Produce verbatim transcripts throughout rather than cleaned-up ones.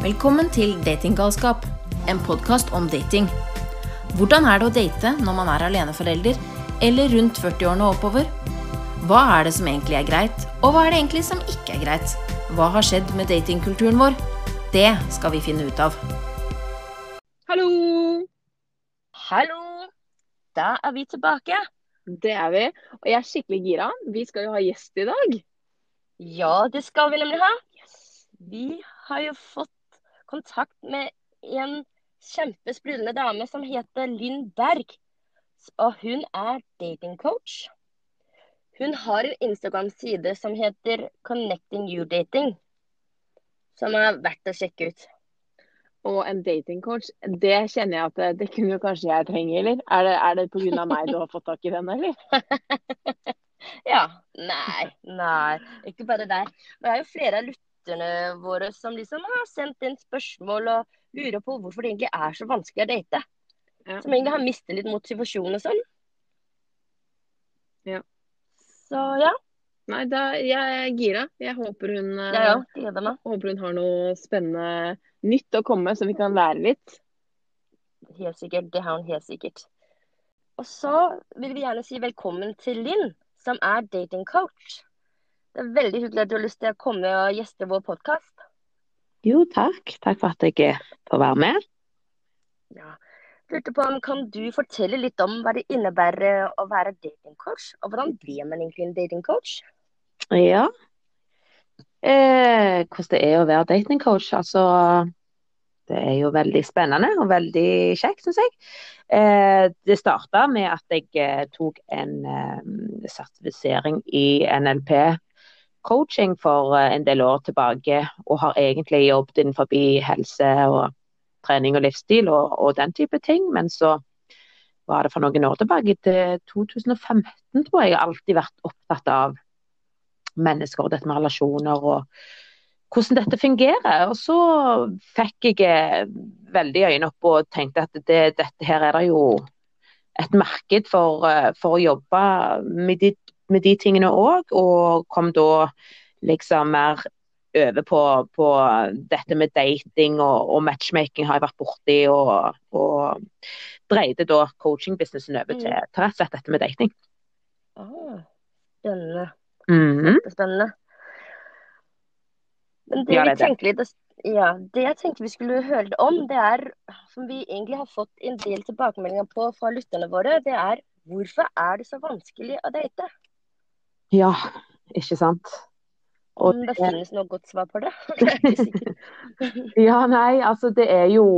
Velkommen til Datinggalskap, en podcast om dating. Hvordan er det å date når man er aleneforelder, eller rundt førti-årene og oppover? Hva er det som egentlig er greit, og hva er det egentlig som ikke er greit? Hva har skjedd med datingkulturen vår? Det skal vi finne ut av. Hallo! Hallo! Da er vi tilbake. Det er vi, og jeg er skikkelig gira. Vi skal jo ha gjest i dag. Ja, det skal vi nemlig ha. Vi har jo fått kontakt med en kjempesprudlende dame som heter Linn Berg. Og hun er datingcoach. Hun har en Instagram-side som heter Connecting You Dating, som er verdt å sjekke ut. Og en datingcoach, det kjenner jeg at det, det kunne jo kanskje jeg trenge, eller? Er det, er det på grunn av meg du har fått tak i den, eller? Ja, nei, nei, ikke bare der. Det er jo flere av lytterne våre som liksom har sendt inn spørsmål og lurer på hvorfor det egentlig er så vanskelig å date. Ja. Som egentlig har mistet litt motivasjon og sånn. Ja. Så ja. Nei, da, jeg er gira. Jeg håper hun, Ja, ja, gleder meg. håper hun har noe spennende nytt å komme, så vi kan lære litt. Helt sikkert, det har hun helt sikkert. Og så vil vi gjerne si velkommen til Linn, som er datingcoach. Det er veldig hyggelig at du har lyst til å komme og gjeste vår podcast. Jo, takk. Takk for at jeg får være med. Ja. Lurte på om kan du fortelle litt om hva det innebærer å være datingcoach, og hvordan blir man egentlig en datingcoach? Ja. Eh, hvordan det er å være datingcoach, altså det er jo veldig spennende og veldig kjekt, synes jeg. Eh, det startet med at jeg eh, tok en eh, sertifisering i N L P-coaching for eh, en del år tilbake, og har egentlig jobbet innenfor helse og trening og livsstil og, og den type ting, men så var det for noen år tilbake, til to tusen og femten tror jeg, jeg har alltid vært opptatt av mennesker og dette med relasjoner og hvordan dette fungerer, og så fikk jeg veldig øynene opp og tenkte at det, dette her er det jo et marked for, for å jobbe med de, med de tingene også, og kom da liksom mer over på, på dette med dating og, og matchmaking har jeg vært borti, og, og dreide da coaching-businessen over til, til rett og slett dette med dating. Ah, spennende. Mm-hmm. Spennende. Men det, Ja, det er vi tenkte litt, ja, det jeg tenkte vi skulle høre litt om, det er, som vi egentlig har fått en del tilbakemeldinger på fra lytterne våre, det er, hvorfor er det så vanskelig å date? Ja, ikke sant? Og om det finnes noe godt svar på det? Jeg er ikke sikker. Ja, nei, altså det er jo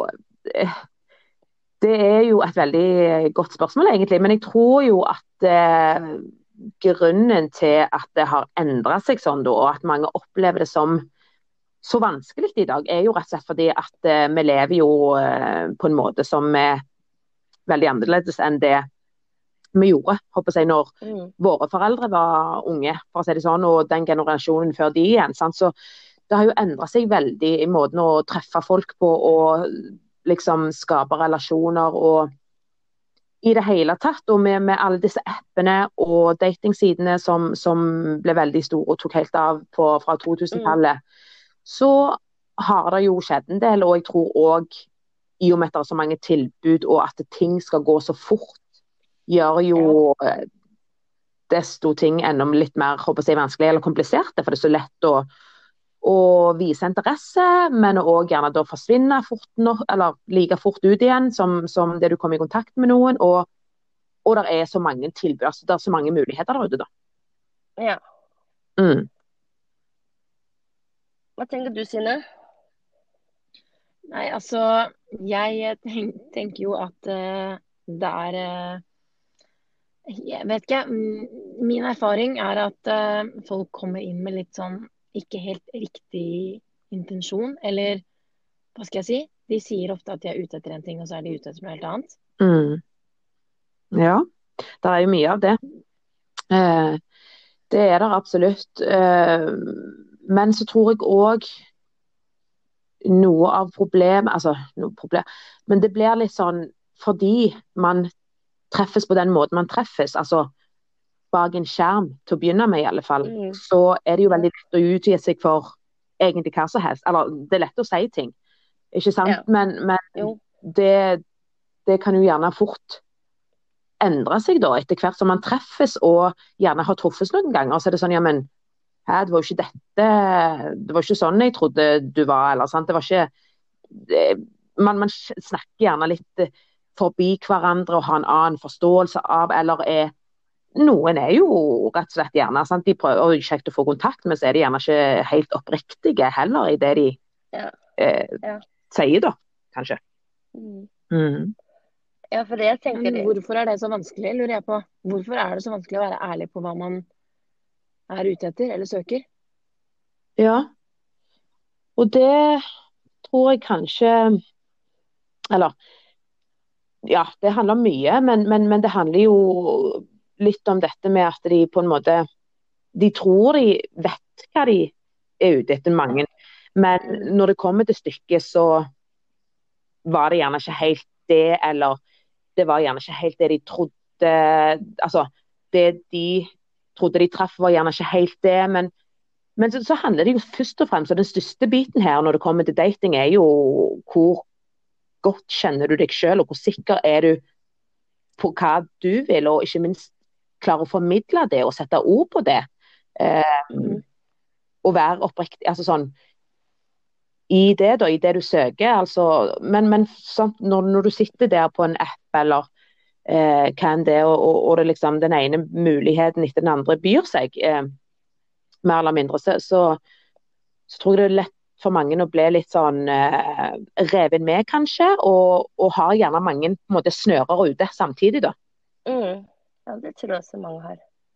det er jo et veldig godt spørsmål egentlig, men jeg tror jo at eh, grunnen til at det har endret seg sånn da, og at mange opplever det som så vanskelig i dag, er jo rett og slett fordi at eh, vi lever jo eh, på en måte som er veldig annerledes enn det vi gjorde, håper jeg, når mm. våre foreldre var unge, for å si det sånn, og den generasjonen før de igjen, sant? Så det har jo endret seg veldig i måten å treffe folk på, og liksom skape relasjoner, og i det hele tatt, og med, med alle disse appene og datingsidene som, som ble veldig store og tok helt av på, fra to tusen-tallet, mm. så har det jo skjedd en del, og jeg tror også, i og med at det er så mange tilbud, og at ting skal gå så fort, gjør jo ja. desto ting enda litt mer, håper jeg, vanskelig eller kompliserte, for det er så lett å, å vise interesse, men også gjerne da forsvinne fort nok, eller like fort ut igjen, som, som det du kommer i kontakt med noen, og, og det er så mange tilbud, altså det er så mange muligheter der ute da. Ja. Mm. Hva tenker du, Sine? Nei, altså, jeg tenk, tenker jo at uh, det er... Uh, Jeg vet ikke, min erfaring er at uh, folk kommer inn med litt sånn ikke helt riktig intensjon, eller hva skal jeg si? De sier ofte at de er ute etter en ting, og så er de ute etter noe helt annet. Mm. Ja, det er jo mye av det. Eh, det er det absolutt. Eh, men så tror jeg også noe av problem, altså noe problem, men det blir litt sånn fordi man treffes på den måten man treffes, altså bak en skjerm, til å begynne med i alle fall, mm. så er det jo veldig lett å utgi seg for egentlig hva som helst. Eller, det er lett å si ting, ikke sant? Ja. Men, men Jo. det, det kan jo gjerne fort endre seg da, etter hvert som man treffes, og gjerne har truffes noen ganger, så er det sånn, ja, men hæ, det var jo ikke dette, det var ikke sånn jeg trodde du var, eller sant, det var ikke, det, man, man snakker gjerne litt forbi hverandre og har en annen forståelse av, eller er, noen er jo rett og slett gjerne, sant, de prøver jo kjekt å få kontakt, men så er de gjerne ikke helt oppriktige heller i det de Ja. eh, Ja. sier da, kanskje. Mm. Mm. Ja, for det jeg tenker Men hvorfor er det så vanskelig, lurer jeg på? Hvorfor er det så vanskelig å være ærlig på hva man er ute etter eller søker? Ja, og det tror jeg kanskje, eller, ja, det handler om mye, men, men, men det handler jo litt om dette med at de på en måte, de tror de vet hva de er ute etter, mange, men når det kommer til stykket, så var det gjerne ikke helt det, eller det var gjerne ikke helt det de trodde, altså, det de trodde de traff var gjerne ikke helt det, men, men så, så handler det jo først og fremst, og den største biten her når det kommer til dating er jo hvor godt kjenner du deg selv, og hvor sikker er du på hva du vil, og ikke minst klare å formidle det, og sette ord på det, eh, Mm. og være oppriktig, altså sånn, i det da, i det du søker, altså, men, men sånn, når, når du sitter der på en app, eller eh, kan det, og, og, og det liksom, den ene muligheten etter den andre byr seg, eh, mer eller mindre, så, så, så tror jeg det er lett for mange å bli litt sånn eh, revet med kanskje, og, og har gjerne mange på en måte snører ute samtidig da. Mm. Ja, det tror jeg også mange har.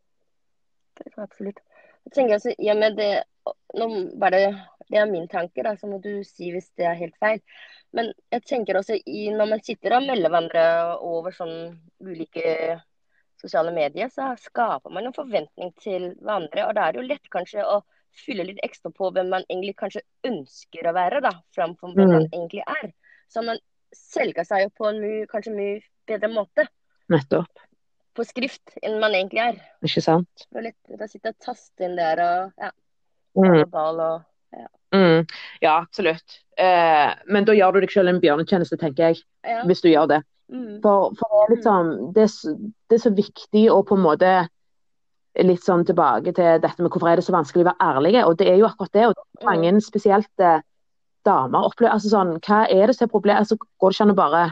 Det tror jeg absolutt. Jeg tenker altså, ja, men det, nå bare, det er min tanke, da, så må du si hvis det er helt feil. Men jeg tenker også, i, når man sitter og melder hverandre over sånn ulike sosiale medier, så skaper man en forventning til hverandre, og da er det jo lett kanskje å fylle litt ekstra på hvem man egentlig kanskje ønsker å være, da, framfor hvem Mm. man egentlig er. Så man selger seg jo på en mye, kanskje mye bedre måte, Nettopp, på skrift, enn man egentlig er. ikke sant? Det er lett å sitte og taste inn der, og ja, Mm. verbal og Mm. Ja, absolutt. Eh, men da gjør du deg selv en bjørnetjeneste, tenker jeg, ja. hvis du gjør det. Mm. For, for det er litt sånn, det er, så- det er så viktig å på en måte litt sånn tilbake til dette med hvorfor er det så vanskelig å være ærlige, og det er jo akkurat det, og det er mange spesielt eh, damer opplever, altså sånn, hva er det som er problemet, altså går det ikke an å bare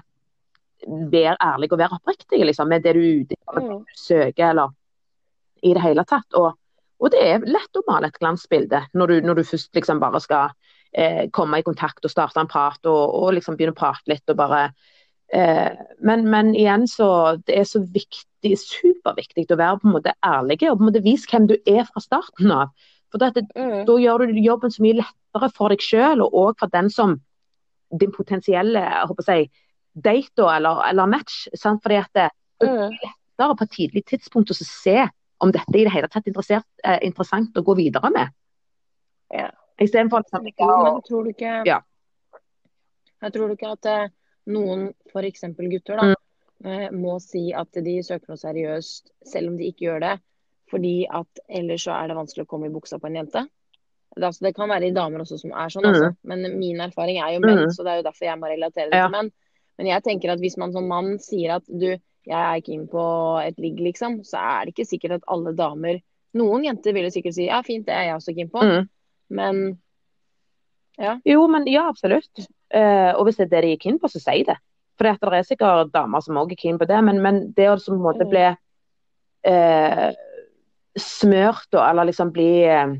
være ærlig og være oppriktig, liksom, med det du er ute i, eller det du søker, eller i det hele tatt, og, og det er lett å male et glansbilde, når du, når du først liksom bare skal eh, komme i kontakt og starte en prat, og, og liksom begynne å prate litt, og bare Eh, men, men igjen så det er så viktig, superviktig å være på en måte ærlig og på en måte vise hvem du er fra starten av, for det, Mm. da gjør du jobben så mye lettere for deg selv og også for den som din potensielle jeg håper å si, date eller, eller match, sant? Fordi at det det er Mm. lettere på et tidlig tidspunkt å se om dette i det hele tatt er interessert, eh, interessant å gå videre med, Ja. i stedet for liksom, Jo, men tror du ikke, Ja. jeg tror du ikke at eh, noen, for eksempel gutter da, eh, må si at de søker noe seriøst, selv om de ikke gjør det, fordi at ellers så er det vanskelig å komme i buksa på en jente. Det, altså, det kan være i damer også som er sånn, Mm. altså. Men min erfaring er jo menn, Mm. så det er jo derfor jeg må relatere det Ja. til menn. Men jeg tenker at hvis man som mann sier at du, jeg er ikke inn på et ligg, liksom, så er det ikke sikkert at alle damer, noen jenter vil jo sikkert si, ja, fint, det er jeg også ikke inn på. Mm. Men, ja. Jo, men ja, absolutt. Eh, og hvis det er det de er keen på, så si det. For det er sikkert damer som også er keen på det, men, men det å liksom på en måte Mm. bli eh, smørt, da, eller liksom bli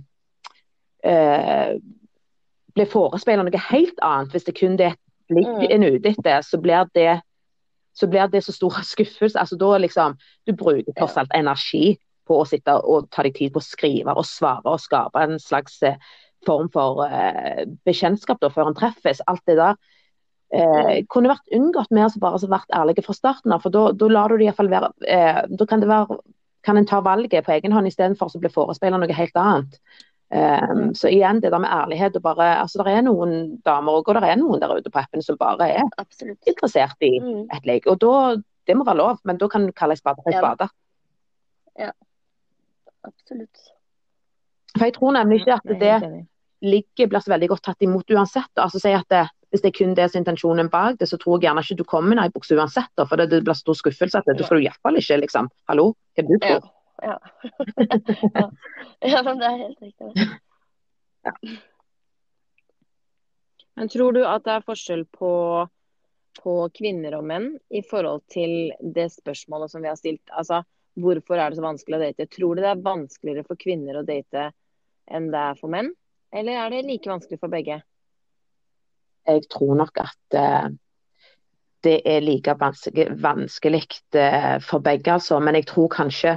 eh, bli forespeilet noe helt annet, hvis det kun det er et blikk Mm. en ute etter, så blir det så blir det så stor skuffelse. Altså da liksom, du bruker tross alt energi på å sitte og ta deg tid på å skrive og svare og skape en slags eh, form for eh, bekjentskap da, før en treffes. Alt det der eh, Mm. kunne vært unngått med å bare så vært ærlige fra starten av, for da, da lar du det i hvert fall være, eh, da kan det være, kan en ta valget på egen hånd i stedet for å bli forespeilet noe helt annet. Um, så igjen, det der med ærlighet og bare, altså det er noen damer og det er noen der ute på appen som bare er Absolutt. interessert i Mm. et lek, og da, det må være lov, men da kan du kalle en spade for en Ja da. spade. Ja. Absolutt. For jeg tror nemlig ikke at Jeg er det helt enig. ligger, blir så veldig godt tatt imot uansett. Altså si at det, hvis det er kun det som er intensjonen bak det, så tror jeg gjerne ikke du kommer med en bukse uansett, da, for det, det blir stor skuffelse at det, det skal du i hvert fall ikke, liksom. Hallo, hva du tror? Ja, ja. Ja, men det er helt riktig. Ja. Men tror du at det er forskjell på, på kvinner og menn i forhold til det spørsmålet som vi har stilt? Altså, hvorfor er det så vanskelig å date? Tror du det er vanskeligere for kvinner å date enn det er for menn? Eller er det like vanskelig for begge? Jeg tror nok at uh, det er like vanskelig, vanskelig uh, for begge, altså. Men jeg tror kanskje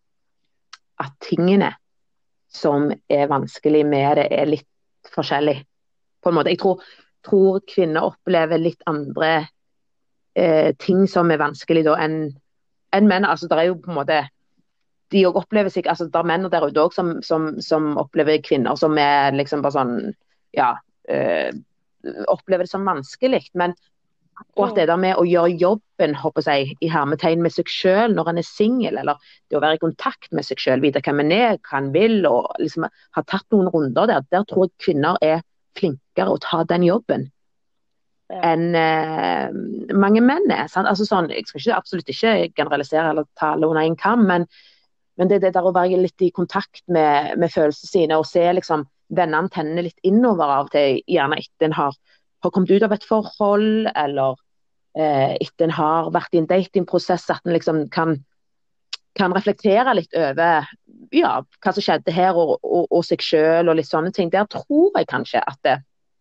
at tingene som er vanskelig med det, er litt forskjellig. På en måte. Jeg tror, tror kvinner opplever litt andre uh, ting som er vanskelig da, enn en menn. Altså, det er jo på en måte de også opplever seg, altså det er menn der ute også som, som, som opplever kvinner som er liksom bare sånn, ja, øh, opplever det som vanskelig, men akkurat det der med å gjøre jobben, håper jeg, i hermetegn med seg selv når han er single, eller det å være i kontakt med seg selv, vite hvem han er, hva han vil, og liksom ha tatt noen runder der, der tror jeg kvinner er flinkere å ta den jobben. Ja. Enn eh, mange menn er. Sant? Altså sånn, jeg skal ikke, absolutt ikke generalisere eller tale under en kam, men, men det, det der å være litt i kontakt med, med følelsene sine og se liksom vennene tenne litt innover av til, gjerne etter en har, har kommet ut av et forhold, eller eh, etter en har vært i en datingprosess, at en liksom kan, kan reflektere litt over ja, hva som skjedde her og, og, og seg selv og litt sånne ting. Der tror jeg kanskje at det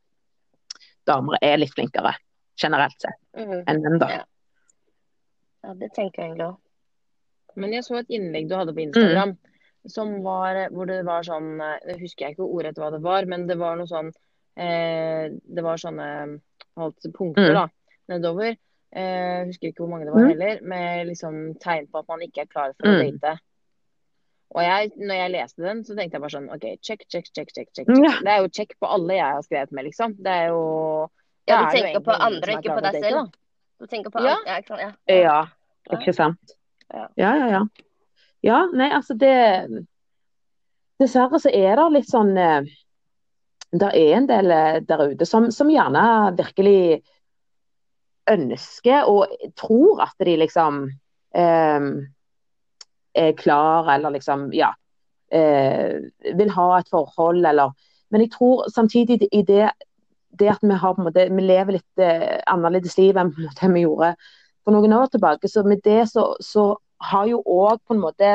damer er litt flinkere, generelt sett, mm. enn menn da. Ja. Ja, det tenker jeg egentlig også. Men jeg så et innlegg du hadde på Instagram, mm. som var, hvor det var sånn, jeg husker jeg ikke ordrett hva det var, men det var noe sånn, eh, det var sånne altså, punkter mm. da, nedover. Eh, jeg husker ikke hvor mange det var heller, med liksom tegn på at man ikke er klar for å date. Og jeg, når jeg leste den, så tenkte jeg bare sånn, ok, check, check, check, check, check. Ja. Det er jo check på alle jeg har skrevet med, liksom. Det er jo... Ja, du tenker på andre, ikke på deg selv. Da. Du tenker på ja. andre, ja. Ja. Ja, ikke sant. Ja, ja, ja. Ja, nei, altså det... Dessverre så er det litt sånn... Det er en del der ute som, som gjerne virkelig ønsker og tror at de liksom... Um, er klar, eller liksom, ja, eh, vil ha et forhold, eller, men jeg tror samtidig i det, det at vi har på en måte, vi lever litt eh, annerledes liv enn det vi gjorde for noen år tilbake, så med det så, så har jo også på en måte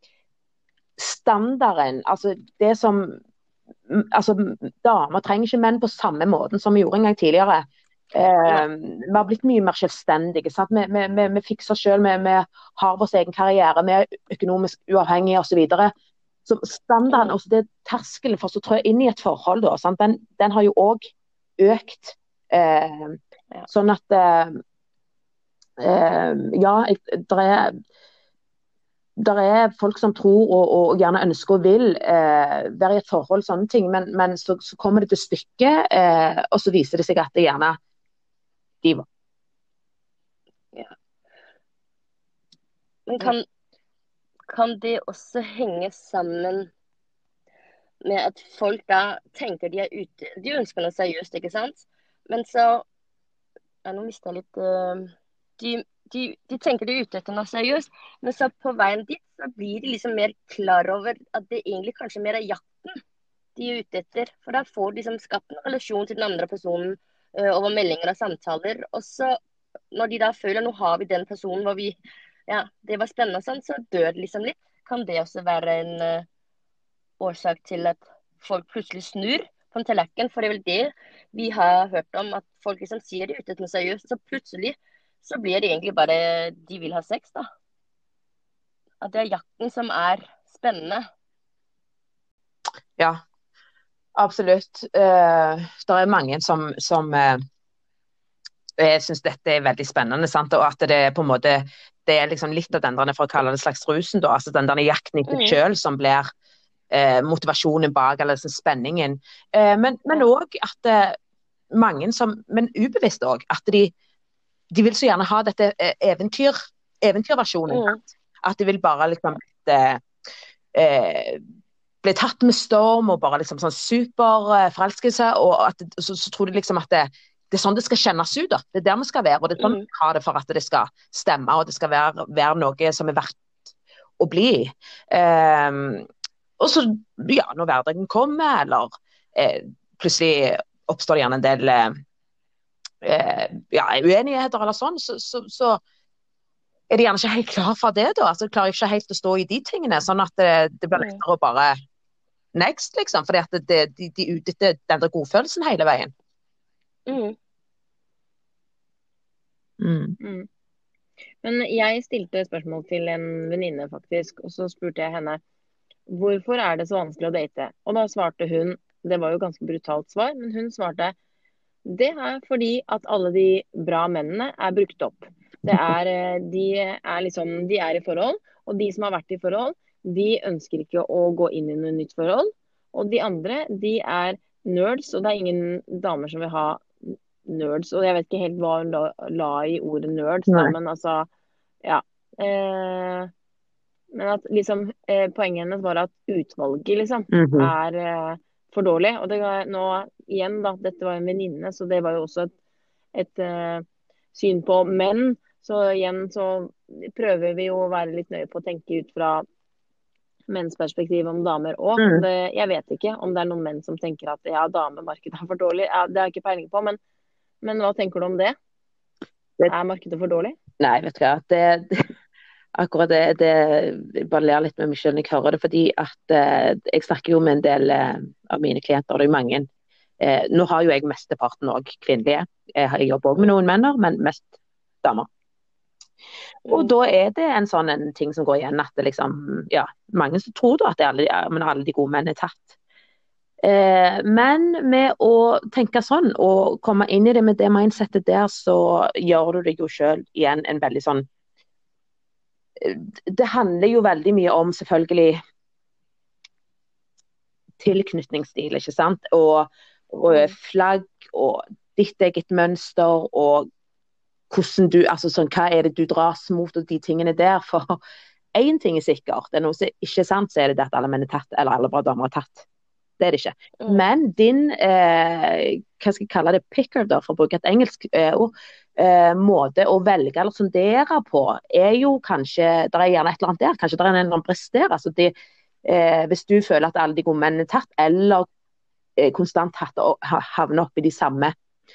standarden, altså det som, altså damer trenger ikke menn på samme måten som vi gjorde en gang tidligere. Uh, vi har blitt mye mer selvstendige, sant? Vi, vi, vi, vi fikser selv, vi, vi har vår egen karriere, vi er økonomisk uavhengige og så videre. Så standarden, også det terskelen for å trå inn i et forhold da, sant? Den, den har jo også økt uh, sånn at uh, uh, ja, der er der er folk som tror og, og gjerne ønsker og vil uh, være i et forhold, sånne ting, men, men så, så kommer det til stykket uh, og så viser det seg at det gjerne Ja. Men kan, kan det også henge sammen med at folk da tenker de er ute, de ønsker noe seriøst, ikke sant? Men så, ja, nå mistet jeg litt, uh, de, de, de tenker de er ute etter noe seriøst, men så på veien dit så blir de liksom mer klar over at det egentlig kanskje mer er jakten de er ute etter, for da får de liksom skapt en relasjon til den andre personen, over meldinger og samtaler, og så når de da føler, nå har vi den personen hvor vi, ja, det var spennende sånn, så dør det liksom litt. Kan det også være en uh, årsak til at folk plutselig snur på en tallerken? For det er vel det vi har hørt om, at folk liksom sier det ute etter noe seriøst, så plutselig så blir det egentlig bare de vil ha sex da. At det er jakten som er spennende. Ja, absolutt. Uh, det er mange som, som uh, jeg synes dette er veldig spennende, sant? Og at det er på en måte, det er liksom litt av den der, for å kalle det slags rusen da, altså den der jakten i seg selv som blir uh, motivasjonen bak, eller liksom spenningen. Uh, men, men også at uh, mange som, men ubevisst også, at de, de vil så gjerne ha dette uh, eventyr, eventyrversjonen, mm. at de vil bare liksom uh, uh, ble tatt med storm og bare liksom sånn super forelskelse, og at, så, så tror de liksom at det, det er sånn det skal kjennes ut da. Det er der vi skal være, og det er sånn Mm. vi skal ha det for at det skal stemme, og det skal være, være noe som er verdt å bli. Um, og så, ja, når hverdagen kommer, eller eh, plutselig oppstår det gjerne en del eh, ja, uenigheter eller sånn, så, så, så er de gjerne ikke helt klar for det da. Altså, klarer ikke helt å stå i de tingene, sånn at det, det blir lettere å bare next, liksom, fordi at det, de, de utnytter den der godfølelsen hele veien. Mm. Mm. Mm. Men jeg stilte spørsmål til en venninne faktisk, og så spurte jeg henne, hvorfor er det så vanskelig å date? Og da svarte hun, det var jo ganske brutalt svar, men hun svarte, det er fordi at alle de bra mennene er brukt opp. Det er, eh, de er liksom, de er i forhold, og de som har vært i forhold, de ønsker ikke å gå inn i noe nytt forhold. Og de andre, de er nerds, og det er ingen damer som vil ha nerds. Og jeg vet ikke helt hva hun la, la i ordet nerds, da, Nei. men altså, ja. Eh, men at liksom, eh, poenget hennes var at utvalget liksom Mhm. er eh, for dårlig. Og det var nå igjen da, dette var en venninne, så det var jo også et, et eh, syn på menn. Så igjen så prøver vi jo å være litt nøye på å tenke ut fra menns perspektiv om damer også. Mm. Det, jeg vet ikke om det er noen menn som tenker at ja, damemarkedet er for dårlig. Ja, det har jeg ikke peiling på, men, men hva tenker du om det? Det- Er markedet for dårlig? Nei, vet du hva, det, det, akkurat det, det jeg bare ler litt med meg selv når jeg hører det, fordi at eh, jeg snakker jo med en del eh, av mine klienter, det er jo mange. Eh, nå har jo jeg mesteparten også kvinnelige. Jeg, har- jeg jobber også med noen menner, men mest damer. Og Mm. da er det en sånn en ting som går igjen, at det liksom, ja, mange som tror da at det er alle, ja, men alle de gode menn er tatt. Eh, men med å tenke sånn, og komme inn i det med det mindsetet der, så gjør du deg jo selv igjen en veldig sånn, eh, det handler jo veldig mye om selvfølgelig tilknytningsstil, ikke sant? Og, og Mm. flagg, og ditt eget mønster, og hvordan du, altså sånn, hva er det du dras mot, og de tingene der. For én ting er sikkert, det er noe som ikke er sant, så er det det at alle menn er tatt, eller alle bra damer er tatt. Det er det ikke. Mm. Men din, eh, hva skal jeg kalle det, picker da, for å bruke et engelsk eh, ord, eh, måte å velge eller sondere på, er jo kanskje, det er gjerne et eller annet der, kanskje det er en eller annen brist der. Altså det, eh, hvis du føler at alle de gode mennene er tatt, eller eh, konstant tatt og ha- havner opp i de samme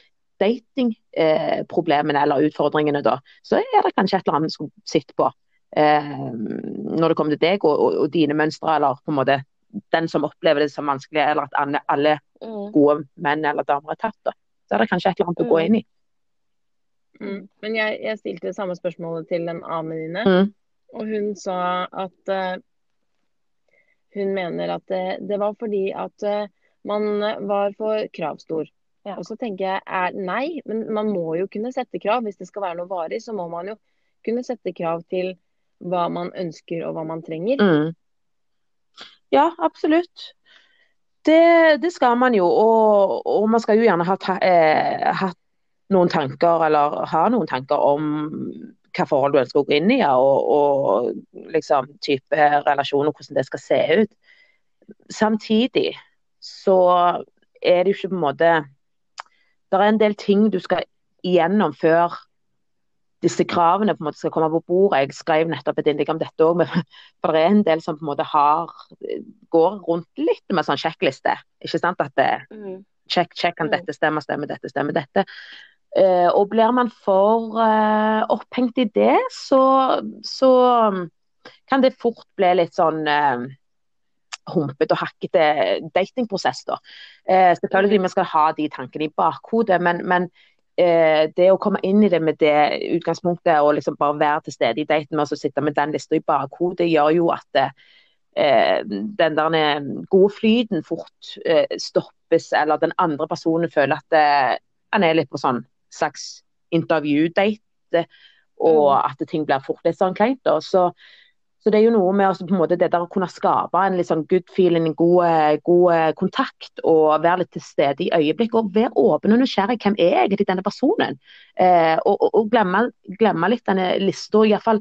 datingproblemene eh, eller utfordringene da, så er det kanskje et eller annet du skal sitte på eh, når det kommer til deg og, og, og dine mønstre, eller på en måte den som opplever det som vanskelig, eller at alle, alle Mm. gode menn eller damer er tatt da. Så er det kanskje et eller annet å gå Mm. inn i. Mm. Men jeg, jeg stilte det samme spørsmålet til en annen venninne, Mm. og hun sa at eh, hun mener at det, det var fordi at eh, man var for kravstor. Ja. Og så tenker jeg, er, nei, men man må jo kunne sette krav. Hvis det skal være noe varig, så må man jo kunne sette krav til hva man ønsker og hva man trenger. Mm. Ja, absolutt. Det, det skal man jo, og, og man skal jo gjerne ha ta, eh, hatt noen tanker, eller ha noen tanker om hva forhold du ønsker å gå inn i, ja, og, og liksom type relasjon og hvordan det skal se ut. Samtidig så er det jo ikke på en måte, det er en del ting du skal igjennom før disse kravene på en måte skal komme på bordet. Jeg skrev nettopp et innlegg om dette også, for det er en del som på en måte har, går rundt litt med sånn sjekkliste, ikke sant, at det, Mm. check, check, kan Mm. dette stemme, stemme, dette, stemme, dette. Eh, og blir man for eh, opphengt i det, så, så um, kan det fort bli litt sånn eh, humpet og hakkete datingprosess da. Eh, selvfølgelig Mm. vi skal ha de tankene i bakhodet, men, men eh, det å komme inn i det med det utgangspunktet, og liksom bare være til stede i daten med å sitte med den lista i bakhodet, gjør jo at eh, den der gode flyten fort eh, stoppes, eller den andre personen føler at eh, han er litt på sånn slags intervjudate, og Mm. at ting blir fort litt sånn kleint da. Så, så det er jo noe med altså, på en måte, det der å kunne skape en litt sånn good feeling, en god, god kontakt, og være litt til stede i øyeblikk, og være åpen og nysgjerrig, hvem er egentlig denne personen? Eh, og, og, og glemme, glemme litt denne lista, i hvert fall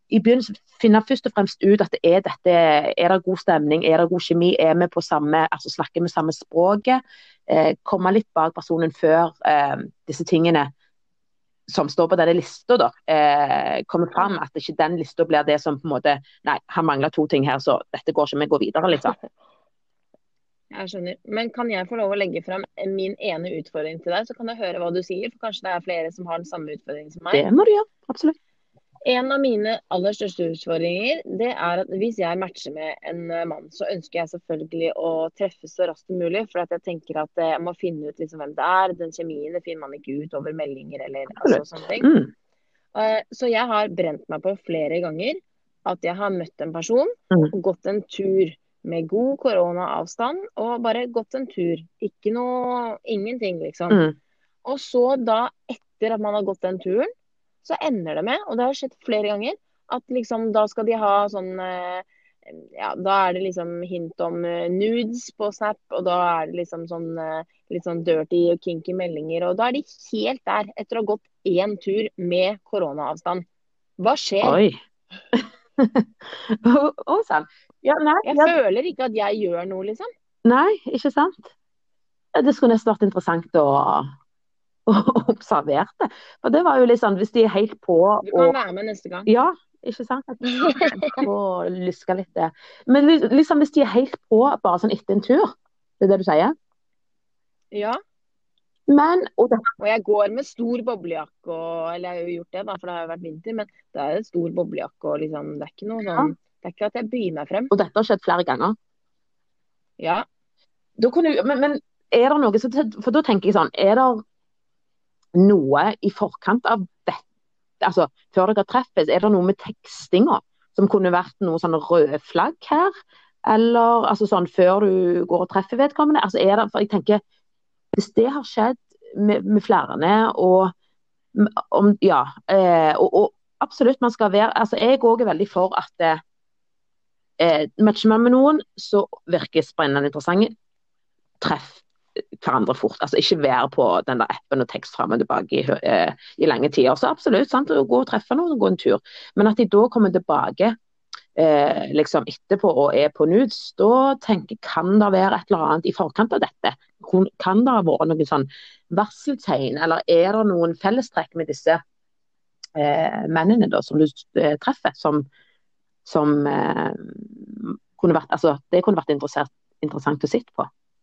i begynnelsen finne først og fremst ut at det er dette, er det god stemning, er det god kjemi, er vi på samme, altså snakker vi samme språket, eh, komme litt bak personen før eh, disse tingene som står på denne lista da, eh, kommer fram, at ikke den lista blir det som på en måte, nei, han mangler to ting her, så dette går ikke, vi går videre liksom. Jeg skjønner. Men kan jeg få lov å legge frem min ene utfordring til deg, så kan jeg høre hva du sier, for kanskje det er flere som har den samme utfordringen som meg. Det må du gjøre, absolutt. En av mine aller største utfordringer, det er at hvis jeg matcher med en eh, mann, så ønsker jeg selvfølgelig å treffe så raskt som mulig, for at jeg tenker at eh, jeg må finne ut liksom hvem det er. Den kjemien, det finner man ikke ut over meldinger eller altså, sånne ting. Mm. Eh, Så jeg har brent meg på flere ganger at jeg har møtt en person Mm. og gått en tur med god koronaavstand, og bare gått en tur. Ikke noe, ingenting liksom. Mm. Og så da, etter at man har gått den turen, så ender det med, og det har skjedd flere ganger, at liksom da skal de ha sånn, eh, ja, da er det liksom hint om eh, nudes på Snap, og da er det liksom sånn eh, litt sånn dirty og kinky meldinger, og da er de helt der etter å ha gått én tur med koronaavstand. Hva skjer? Oi. Å, å, sant. Ja, nei, Jeg ja, føler ikke at jeg gjør noe, liksom. nei, ikke sant? Ja, det skulle nesten vært interessant å, å observere det. For det var jo litt sånn, hvis de er helt på Du kan og, være med neste gang. ja, ikke sant? At de er på å lyske litt det. Men li- liksom hvis de er helt på bare sånn etter en tur, det er det du sier? Ja, Men, og det, og jeg går med stor boblejakke, og, eller jeg har jo gjort det da, for det har jo vært vinter, men det er en stor boblejakke, og liksom, det er ikke noe sånn, det er ikke at jeg bøyer meg frem. og dette har skjedd flere ganger. Ja, Da kunne, du- men, men er det noe, så, for da tenker jeg sånn, er det noe i forkant av dette, altså før dere treffes, er det noe med tekstinga som kunne vært noe sånn røde flagg her? Eller altså sånn før du går og treffer vedkommende? Altså er det, for jeg tenker, hvis det har skjedd med, med flere, og om, ja, eh, og, og absolutt man skal være, altså jeg også er veldig for at eh, matcher man med noen, så virker spennende interessante, treff hverandre fort, altså ikke være på den der appen og tekst frem og tilbake i, eh, i lange tider, så absolutt, sant, å gå og treffe noen og gå en tur, men at de da kommer tilbake eh, liksom etterpå og er på nudes, da tenker jeg, kan det være et eller annet i forkant av dette? Kun- Kan det ha vært noen sånn varseltegn, eller er det noen fellestrekk med disse eh, mennene da, som du eh, treffer, som, som eh, kunne vært, altså det kunne vært interessert, interessant å sitte på?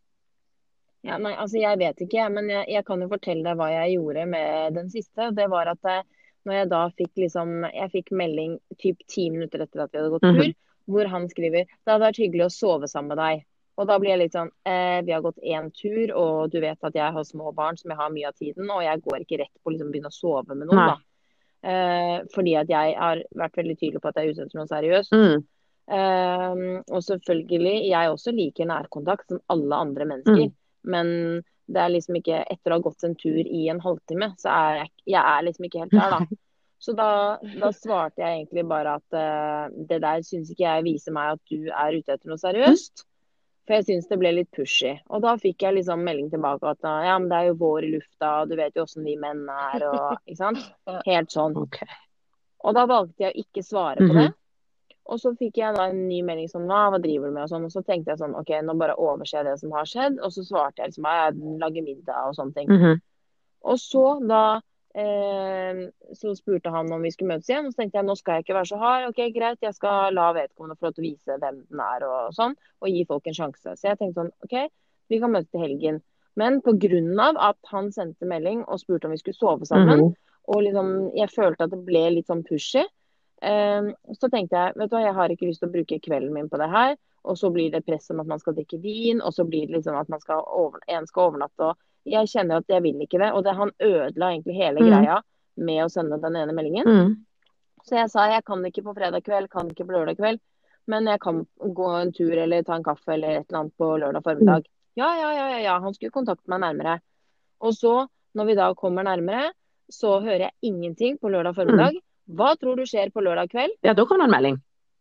ja, nei, altså jeg vet ikke, men jeg, jeg kan jo fortelle deg hva jeg gjorde med den siste. Det var at eh, når jeg da fikk liksom, jeg fikk melding typ ti minutter etter at vi hadde gått tur, Mhm. hvor han skriver, det hadde vært hyggelig å sove sammen med deg. Og da blir jeg litt sånn, eh, vi har gått en tur, og du vet at jeg har små barn som jeg har mye av tiden, og jeg går ikke rett på å liksom begynne å sove med noen Nei. da. Eh, fordi at jeg har vært veldig tydelig på at jeg er ute etter noe seriøst. Mm. Eh, og selvfølgelig, jeg også liker nærkontakt som alle andre mennesker. Mm. Men det er liksom ikke, etter å ha gått en tur i en halvtime, så er jeg, jeg er liksom ikke helt der da. Så da, da svarte jeg egentlig bare at eh, det der synes ikke jeg viser meg at du er ute etter noe seriøst. For jeg synes det ble litt pushy. Og da fikk jeg liksom melding tilbake at ja, men det er jo vår i lufta, og du vet jo hvordan vi menn er, og ikke sant? Helt sånn. Ok. Og da valgte jeg å ikke svare på Mhm. det. Og så fikk jeg da en ny melding sånn, hva, hva driver du med og sånn. Og så tenkte jeg sånn, ok, nå bare overser jeg det som har skjedd. Og så svarte jeg liksom, ja, jeg lager middag og sånne ting. Mhm. Og så da, eh, så spurte han om vi skulle møtes igjen. Og så tenkte jeg, nå skal jeg ikke være så hard. Ok, greit, jeg skal la vedkommende få lov til å vise hvem den er og sånn. Og gi folk en sjanse. Så jeg tenkte sånn, ok, vi kan møtes til helgen. Men på grunn av at han sendte melding og spurte om vi skulle sove sammen, Mhm. og liksom, jeg følte at det ble litt sånn pushy, Eh, så tenkte jeg, vet du hva, jeg har ikke lyst til å bruke kvelden min på det her, og så blir det press om at man skal drikke vin, og så blir det liksom at man skal over, en skal overnatte, og jeg kjenner at jeg vil ikke det, og det, han ødela egentlig hele Mm. greia med å sende den ene meldingen. Mm. Så jeg sa, jeg kan ikke på fredag kveld, kan ikke på lørdag kveld, men jeg kan gå en tur eller ta en kaffe eller et eller annet på lørdag formiddag. Ja, ja, ja, ja, ja, han skulle kontakte meg nærmere. Og så, når vi da kommer nærmere, så hører jeg ingenting på lørdag formiddag. Hva tror du skjer på lørdag kveld? Ja, da kom det en melding.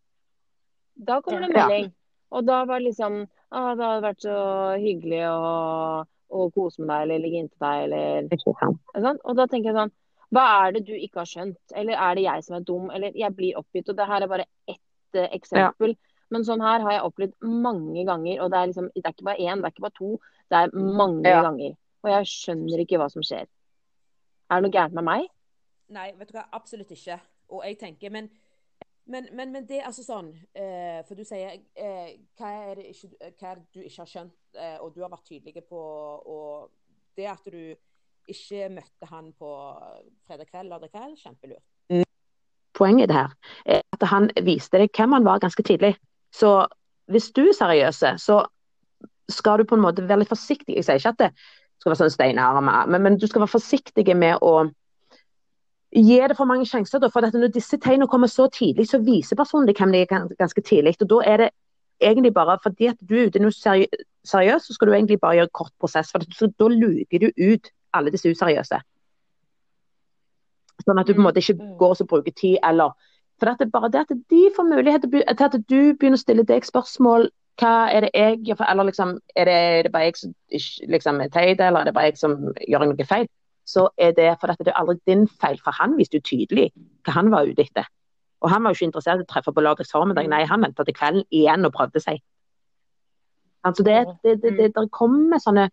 Da kommer det en Ja. melding. Og da var det liksom, ah, det hadde vært så hyggelig å, å kose med deg, eller ligge inntil deg, eller Ikke sant. sånn. Og da tenker jeg sånn, Hva er det du ikke har skjønt? Eller er det jeg som er dum? Eller jeg blir oppgitt, og det her er bare ett eh, Ja. eksempel. Men sånn her har jeg opplevd mange ganger, og det er liksom, det er ikke bare én, det er ikke bare to, det er mange Ja. ganger. Og jeg skjønner ikke hva som skjer. Er det noe gærent med meg? Nei, vet du hva, absolutt ikke. Og jeg tenker, men, men, men, men det er altså sånn, eh, for du sier, eh, hva, er det ikke, hva er det du ikke har skjønt, eh, og du har vært tydelig på, og det at du ikke møtte han på fredag kveld, lørdag kveld, kjempelurt. Poenget i det her er at han viste deg hvem han var ganske tidlig. Så hvis du er seriøse, så skal du på en måte være litt forsiktig. Jeg sier ikke at det skal være sånn steinarm, men, men du skal være forsiktig med å gi det for mange sjanser. Da, for at når disse tegnene kommer så tidlig, så viser personen deg hvem de er gans- ganske tidlig. Og da er det egentlig bare fordi at du er ute i noe seri seriøst, så skal du egentlig bare gjøre kort prosess. For at, så, da luker du ut alle disse useriøse. Sånn at du på en måte ikke går og bruker tid, eller for at det bare det at de får mulighet til be- til at du begynner å stille deg spørsmål. Hva er det jeg gjør, for- eller liksom, er det, er det bare jeg som ikke liksom, er teit, eller er det bare jeg som gjør noe feil? Så er det for at det er aldri din feil, for han viste jo tydelig hva han var ute etter. Og han var jo ikke interessert i å treffe på lørdags formiddag, nei, han ventet til kvelden igjen og prøvde seg. Altså det, det, det, det, det kommer sånne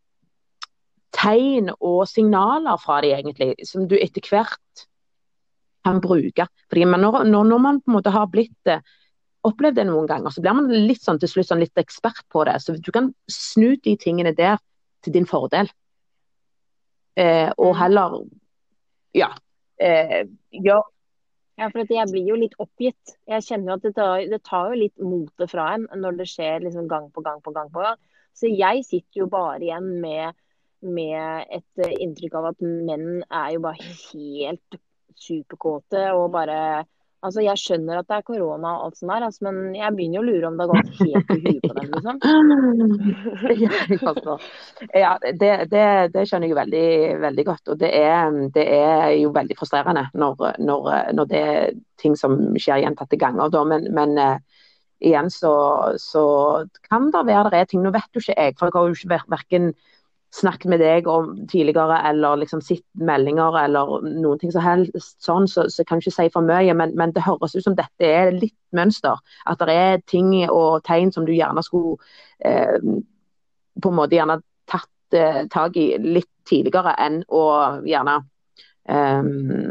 tegn og signaler fra de egentlig, som du etter hvert kan bruke. Fordi man, når, når, når man på en måte har blitt eh, opplevd det noen ganger, så blir man litt sånn til slutt sånn litt ekspert på det. Så du kan snu de tingene der til din fordel. Eh, og heller, ja, eh, ja, Ja, for at jeg blir jo litt oppgitt. Jeg kjenner jo at det tar, det tar jo litt motet fra en når det skjer liksom gang på gang på gang på gang. Så jeg sitter jo bare igjen med, med et eh, inntrykk av at menn er jo bare helt superkåte og bare Altså, jeg skjønner at det er korona og alt sånt der, altså, men jeg begynner jo å lure om det har gått helt i huet på dem, liksom. Ja, jeg forstår. Ja, det, det, det skjønner jeg jo veldig, veldig godt, og det er, det er jo veldig frustrerende når, når, når det er ting som skjer gjentatte ganger. Da. Men, men uh, igjen så, så kan det være det er ting, nå vet jo ikke jeg, for jeg har jo ikke hverken snakket med deg om tidligere, eller liksom sitt meldinger, eller noen ting så helst sånn, så, så kan jeg ikke si for mye, men, men det høres ut som dette er litt mønster, at det er ting og tegn som du gjerne skulle eh, på en måte gjerne tatt eh, tag i litt tidligere enn å gjerne eh,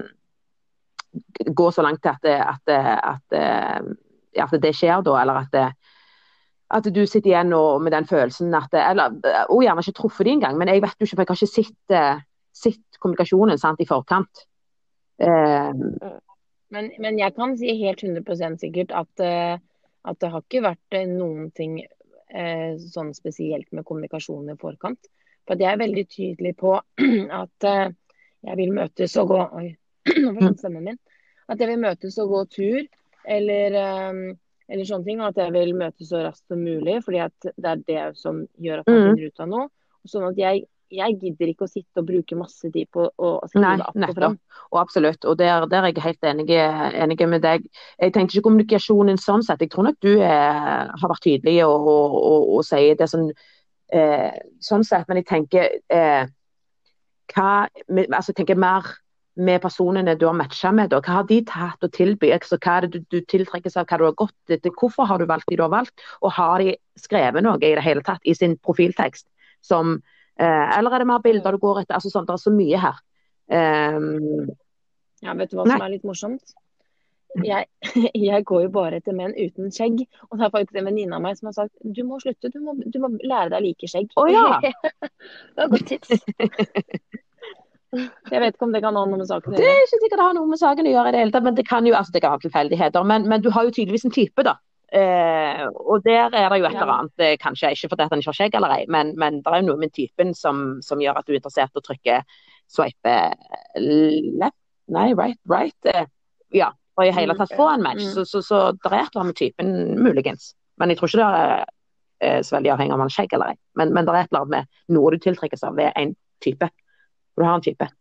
gå så langt til at, at, at, at, at det skjer da, eller at det at du sitter igjen og, med den følelsen at, eller, og gjerne ikke truffet de engang, men jeg vet jo ikke, for jeg har ikke sett, sett kommunikasjonen sant, i forkant. Eh, Men, men jeg kan si helt hundre prosent sikkert at, eh, at det har ikke vært eh, noen ting eh, sånn spesielt med kommunikasjonen i forkant. For at jeg er veldig tydelig på at eh, jeg vil møtes og gå Oi, nå forsvant stemmen min. At jeg vil møtes og gå tur, eller eh, eller sånne ting, og at jeg vil møte så raskt som mulig, fordi at det er det som gjør at man Mm. finner ut av noe. Sånn at jeg, jeg gidder ikke å sitte og bruke masse tid på å skrive Nei, opp og nettopp. fram. Og absolutt, og der, der er jeg helt enig, enig med deg. Jeg tenker ikke kommunikasjonen sånn sett. Jeg tror nok du er, har vært tydelig og, og, og, og sier det sånn, eh, sånn sett, men jeg tenker eh, hva, altså jeg tenker mer med personene du har matchet med, da. Hva har de tatt å tilby? Altså, hva er det du, du tiltrekkes av, hva du har gått etter? Hvorfor har du valgt de du har valgt? Og har de skrevet noe i det hele tatt i sin profiltekst? Som, eh, eller er det mer bilder du går etter? Altså, sånn, det er så mye her. Um, Ja, vet du hva Nei. som er litt morsomt? Jeg, jeg går jo bare etter menn uten skjegg. Og det er faktisk en venninne av meg som har sagt du må slutte, du må, du må lære deg å like skjegg. Å ja. Det var et godt tips. Jeg vet ikke om det kan ha noe med saken å Det gjøre. er ikke sikkert det har noe med saken å gjøre i det hele tatt, men det kan jo, altså det kan ha tilfeldigheter. Men, men du har jo tydeligvis en type, da. Eh, og der er det jo et eller Ja. annet, eh, kanskje ikke fordi at han ikke har skjegg eller ei, men, men det er jo noe med typen som, som gjør at du er interessert i å trykke swipe left, nei, right, right. Eh, ja, og i hele tatt få en match. Mm. Så, så, så det er et eller annet med typen, muligens. Men jeg tror ikke det er eh, så veldig avhengig av om han har skjegg eller ei. Men, men det er et eller annet med noe du tiltrekkes av ved en type. Du har en type.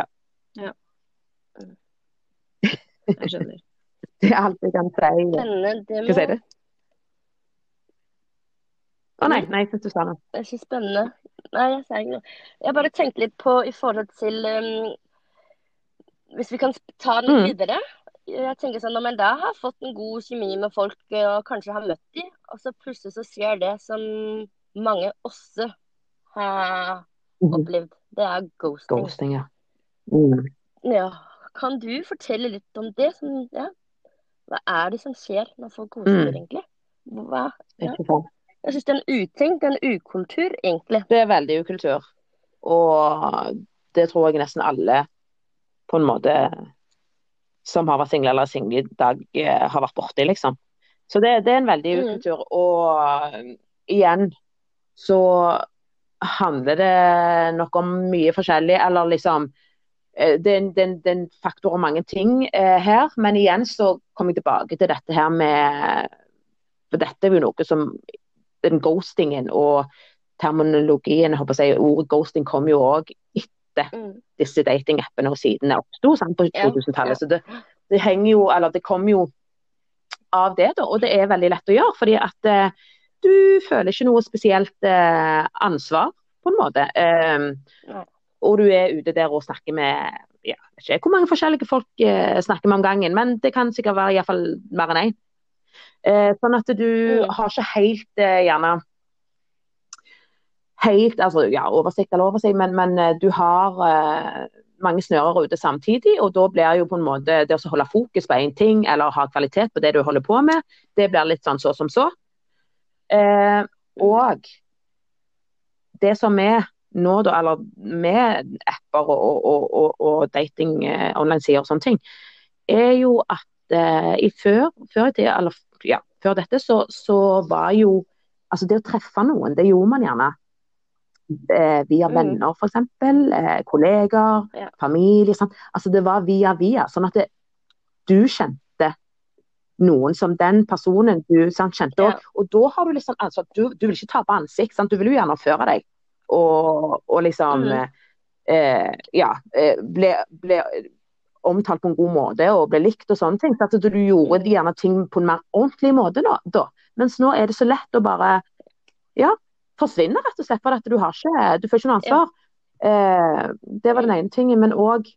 Jeg skjønner. Det er alt jeg kan si. Spennende. Det Hva sier må du? Å nei, nei, jeg synes du sa noe. Det er så spennende. Nei, jeg sa ikke noe. Jeg bare tenkte litt på i forhold til um, hvis vi kan ta den litt Mm. videre. Jeg tenker sånn, når man da har fått en god kjemi med folk, eh, og kanskje har møtt dem, og så plutselig så skjer det som mange også har Mhm. opplevd. Det er ghosting. Ghosting, ja. Mm. Ja, kan du fortelle litt om det? Som, ja, hva er det som skjer når folk ghoster, Mm. egentlig? Hva? Ja. Ikke sant. Jeg synes det er en uting, det er en ukultur, egentlig. Det er veldig ukultur. Og det tror jeg nesten alle på en måte som har vært single eller single i dag eh, har vært borte i, liksom. Så det, det er en veldig Mm. ukultur. Og eh, igjen så handler det nok om mye forskjellig, eller liksom eh, det, er en- det, er en- det er en faktor om mange ting eh, her, men igjen så kommer jeg tilbake til dette her med, for dette er jo noe som den ghostingen og terminologien, jeg håper å si, ordet ghosting kom jo også etter Mm. disse datingappene og sidene oppstod, sant, på Ja, to tusen-tallet. ja. Så det, det henger jo, eller det kommer jo av det da, og det er veldig lett å gjøre, fordi at eh, du føler ikke noe spesielt eh, ansvar, på en måte. Eh, Nei. og du er ute der og snakker med, ja, jeg vet ikke hvor mange forskjellige folk eh, snakker med om gangen, men det kan sikkert være i hvert fall mer enn en. Eh, sånn at du Mm. har ikke helt eh, gjerne helt, altså ja, oversikt eller oversikt, men, men eh, du har eh, mange snører ute samtidig, og da blir jo på en måte det å holde fokus på en ting, eller ha kvalitet på det du holder på med, det blir litt sånn så som så. Eh, og det som er nå da, eller med apper og, og, og, og dating, eh, online-sider og sånne ting, er jo at eh, i før, før i tida, eller ja, før dette, så, så var jo, altså det å treffe noen, det gjorde man gjerne eh, via Mm. venner for eksempel, eh, kolleger, Ja. familie, sant? Altså det var via via, sånn at det, du kjente noen som den personen du sant, kjente, Ja. og, og da har du liksom ansvar, du, du vil ikke ta på ansikt, sant? Du vil jo gjerne føre deg, og, og liksom, Mhm. eh, ja, eh, ble, ble omtalt på en god måte, og ble likt og sånne ting, så at du gjorde Mhm. gjerne ting på en mer ordentlig måte da, da. Mens nå er det så lett å bare, ja, forsvinne rett og slett, for at du har ikke, du får ikke noe ansvar. Eh, det var den ene tingen, men også,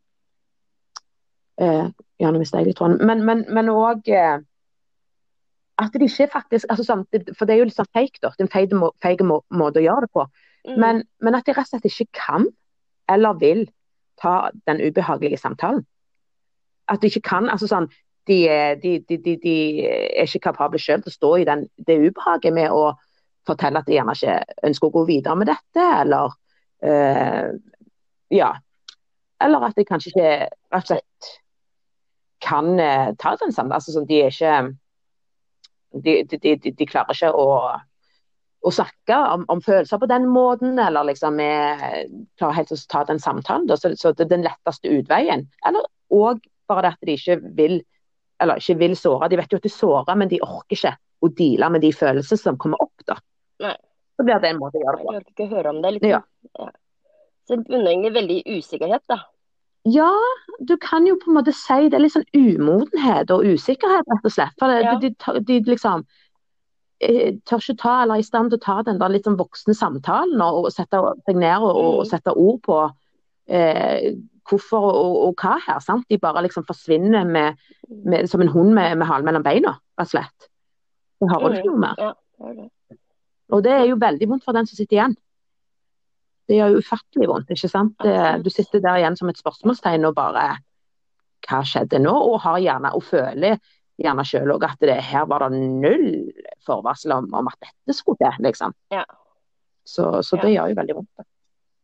eh, ja, nå mistet jeg litt tråden, men, men, men også, eh, at det ikke er faktisk, altså sånn, det, for det er jo litt sånn fake da, det er en feige, må, feige må, måte å gjøre det på, Mhm. men, men at de rett og slett ikke kan, eller vil, ta den ubehagelige samtalen. At de ikke kan, altså sånn, de, er- de, de, de, de er ikke kapable selv til å stå i den, det ubehaget med å fortelle at de gjerne ikke ønsker å gå videre med dette, eller eh, ja, eller at de kanskje ikke rett og slett kan eh, ta den sammen, altså sånn, de er ikke de, de, de, de klarer ikke å, å snakke om, om følelser på den måten, eller liksom eh, klarer helt å ta den samtalen, da, så, så det er den letteste utveien, eller og bare det at de ikke vil, eller ikke vil såre, de vet jo at de sårer, men de orker ikke å deale med de følelser som kommer opp da. Nei. Så blir det en måte å gjøre det Jeg på. orker ikke høre om det. Liksom. Ja. Ja. Så det bunner egentlig veldig i usikkerhet, da. Ja, du kan jo på en måte si det er litt sånn umodenhet og usikkerhet, rett og slett. For det, Ja. de, de, de liksom eh, tør ikke ta, eller er i stand til å ta den der litt sånn voksne samtalen og, og sette seg ned og, og Mm. sette ord på eh, hvorfor og, og hva her, sant? De bare liksom forsvinner med, med, som en hund med, med halen mellom beina, rett og slett. Så hører du ikke noe mer. Ja, det er det. Og det er jo veldig vondt for den som sitter igjen. Det gjør jo ufattelig vondt, ikke sant? Absolutt. Du sitter der igjen som et spørsmålstegn og bare, hva skjedde nå? Og har gjerne, og føler gjerne selv også at det her var det null forvarsel om, om at dette skulle til, liksom. Ja. Så, så det gjør jo veldig vondt. da.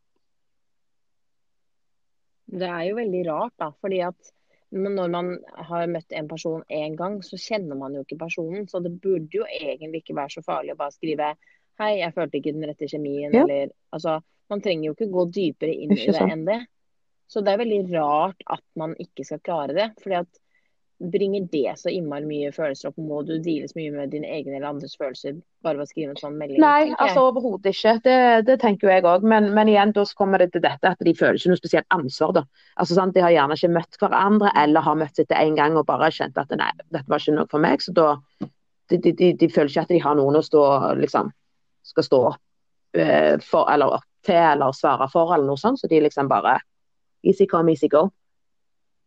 Det er jo veldig rart, da, fordi at men når man har møtt en person en gang, så kjenner man jo ikke personen. Så det burde jo egentlig ikke være så farlig å bare skrive hei, jeg følte ikke den rette kjemien, Ja. eller altså, man trenger jo ikke gå dypere inn Ikke i det sant. enn det. Så det er veldig rart at man ikke skal klare det, fordi at bringer det så innmari mye følelser opp, må du deale så mye med dine egne eller andres følelser bare ved å skrive en sånn melding, Nei, tenker jeg. altså overhodet ikke. Det, det tenker jo jeg også. Men, men igjen, da så kommer det til dette at de føler ikke noe spesielt ansvar, da. Altså sant, de har gjerne ikke møtt hverandre, eller har møtt etter en gang og bare kjent at nei, dette var ikke noe for meg, så da de, de, de, de føler ikke at de har noen å stå, liksom, skal stå opp eh, for, eller opp til, eller svare for, eller noe sånt, så de liksom bare easy come, easy go.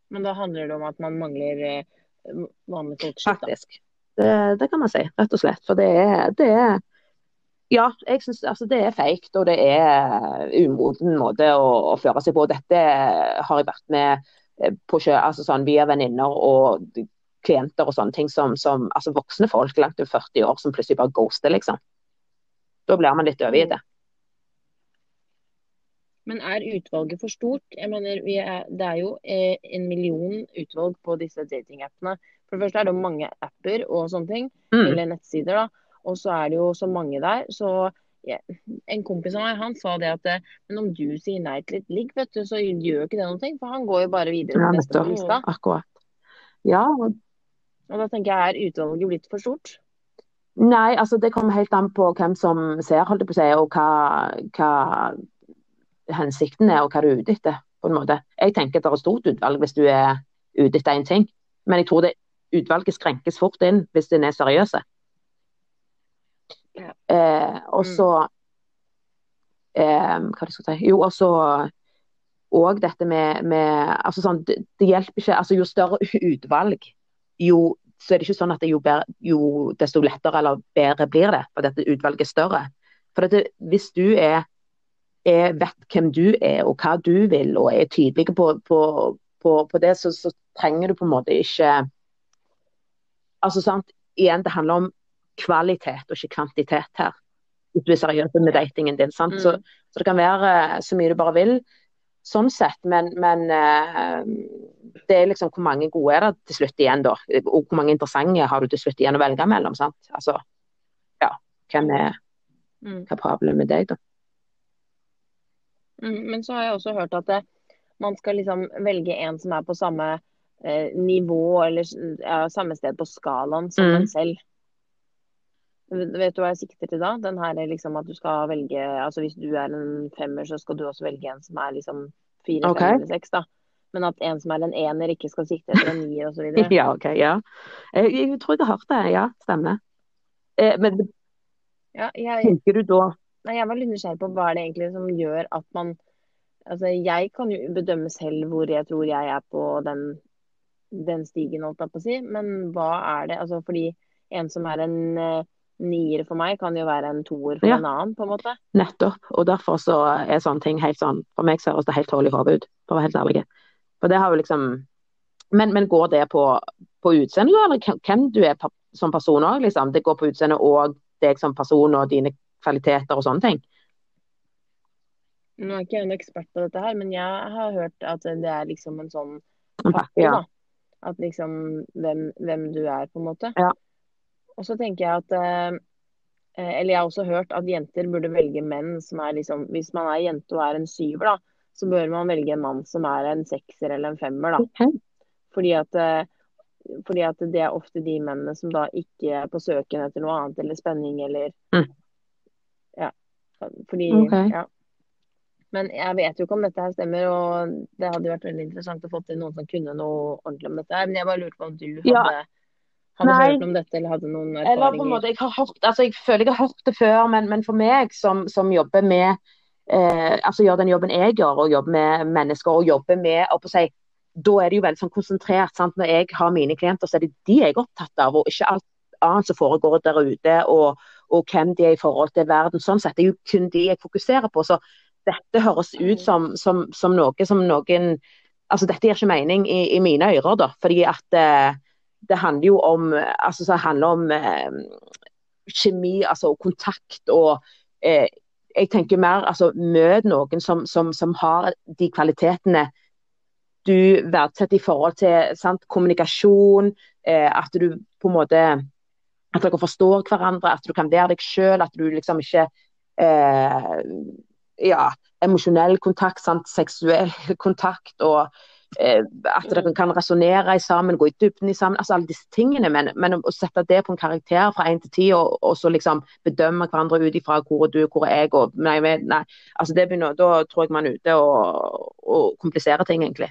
Men da handler det om at man mangler eh, vanlig folkeskikk, da. Faktisk. Det, det kan man si, rett og slett. For det er, det er ja, jeg synes altså, det er feigt, og det er umoden måte å, å føre seg på. Dette har jeg vært med eh, på sjø, altså sånn via venninner og klienter og sånne ting som, som altså voksne folk langt over førti år som plutselig bare ghoster, liksom. Da blir man litt overgitt det. Men er utvalget for stort? Jeg mener, vi er, det er jo eh, en million utvalg på disse datingappene. For det første er det jo mange apper og sånne ting, Mm. eller nettsider da. Og så er det jo så mange der. Så ja, en kompis av meg, han sa det at eh, men om du sier nei til et ligg, vet du, så gjør ikke det noe, for han går jo bare videre Ja, til neste på nettopp. lista. Akkurat. Ja, og Og da tenker jeg, er utvalget blitt for stort? nei, altså det kommer helt an på hvem som ser, holdt jeg på å si, og hva, hva hensikten er, og hva du er ute etter, på en måte. Jeg tenker at det er et stort utvalg hvis du er ute etter en ting, men jeg tror det utvalget skrenkes fort inn hvis den er seriøse. Ja. Eh, og så eh, hva det skal jeg si? Jo, og så og dette med, med altså sånn, det, det hjelper ikke, altså jo større utvalg, jo så er det ikke sånn at det jo, bedre, jo desto lettere eller bedre blir det, for dette utvalget er større. For dette, hvis du er, er, vet hvem du er, og hva du vil, og er tydelig på, på, på, på det, så, så trenger du på en måte ikke altså sant, igjen, det handler om kvalitet og ikke kvantitet her. Hvis du er seriøs med datingen din, sant? Mm. Så, så det kan være så mye du bare vil, sånn sett, men, men uh, det er liksom hvor mange gode er det til slutt igjen da, og hvor mange interessante har du til slutt igjen å velge mellom, sant? Altså, ja, hvem er Mm. kapabel med deg da? Mm, men så har jeg også hørt at det, man skal liksom velge en som er på samme eh, nivå, eller ja, samme sted på skalaen som Mm. en selv. Vet du hva jeg sikter til da? Den her er liksom at du skal velge, altså hvis du er en femmer, så skal du også velge en som er liksom fire, Ok. fem eller seks da. Men at en som er en ener ikke skal sikte etter en nier og så videre. Ja, ok, ja. Jeg, jeg tror jeg har hørt det, ja, stemmer. Eh, men Ja, jeg, tenker du da, nei, jeg var litt nysgjerrig på hva er det egentlig som gjør at man, altså jeg kan jo bedømme selv hvor jeg tror jeg er på den, den stigen, holdt jeg på å si, men hva er det, altså fordi en som er en eh, nier for meg, kan jo være en toer for Ja. en annen, på en måte. nettopp, og derfor så er sånne ting helt sånn, for meg så høres det helt hål i hovedet ut, for å være helt ærlig. For det har jo liksom, men, men går det på, på utseende, eller hvem- hvem du er per, som person også, liksom? Det går på utseende og deg som person og dine kvaliteter og sånne ting. Nå er ikke jeg en ekspert på dette her, men jeg har hørt at det er liksom en sånn En pakke, pakke, ja. da. At liksom hvem, hvem du er, på en måte. Ja. Og så tenker jeg at eh, eller jeg har også hørt at jenter burde velge menn som er liksom, hvis man er jente og er en syver, da, så bør man velge en mann som er en sekser eller en femmer, da. Ok. Fordi at, eh, fordi at det er ofte de mennene som da ikke er på søken etter noe annet, eller spenning, eller Mm. ja, fordi Ok. ja. Men jeg vet jo ikke om dette her stemmer, og det hadde vært veldig interessant å få til noen som kunne noe ordentlig om dette her, men jeg bare lurte på om du hadde, Ja. hadde Nei. hørt om dette, eller hadde noen Eller på en erfaringer. måte, jeg har hørt, altså jeg føler jeg har hørt det før, men, men for meg som, som jobber med, eh, altså gjør den jobben jeg gjør, og jobber med mennesker, og jobber med, og på å si, da er det jo veldig sånn konsentrert, sant? Når jeg har mine klienter, så er det de jeg er opptatt av, og ikke alt annet som foregår der ute, og, og hvem de er i forhold til verden, sånn sett, det er jo kun de jeg fokuserer på, så dette høres ut som, som, som noe som noen, altså dette gir ikke mening i, i mine ører da, fordi at eh, det handler jo om, altså så det handler om eh, kjemi, altså kontakt, og eh, jeg tenker mer, altså møt noen som, som, som har de kvalitetene du verdsetter i forhold til, sant, kommunikasjon, eh, at du på en måte, at dere forstår hverandre, at du kan være deg selv, at du liksom ikke eh, ja, emosjonell kontakt, sant, seksuell kontakt, og eh, at dere kan resonere sammen, gå i dybden i sammen, altså alle disse tingene, men, men å sette det på en karakter fra en til ti, og, og så liksom bedømme hverandre ut ifra hvor er du, hvor er jeg, og nei, nei, altså det begynner, da tror jeg man er ute og, og kompliserer ting egentlig.